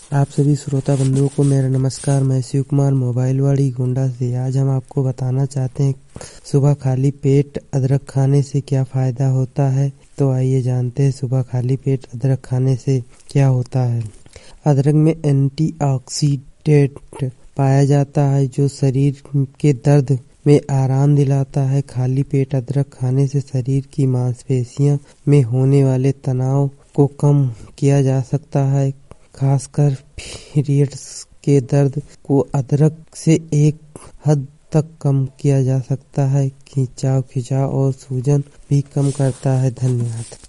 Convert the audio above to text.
आप सभी श्रोता बंधुओं को मेरा नमस्कार। मैं शिव कुमार मोबाइलवाड़ी गोंडा से। आज हम आपको बताना चाहते हैं सुबह खाली पेट अदरक खाने से क्या फायदा होता है। तो आइए जानते हैं सुबह खाली पेट अदरक खाने से क्या होता है। अदरक में एंटीऑक्सीडेंट पाया जाता है जो शरीर के दर्द में आराम दिलाता है। खाली पेट अदरक खाने से शरीर की मांसपेशियों में होने वाले तनाव को कम किया जा सकता है। खासकर पीरियड्स के दर्द को अदरक से एक हद तक कम किया जा सकता है। खिंचाव और सूजन भी कम करता है। धन्यवाद।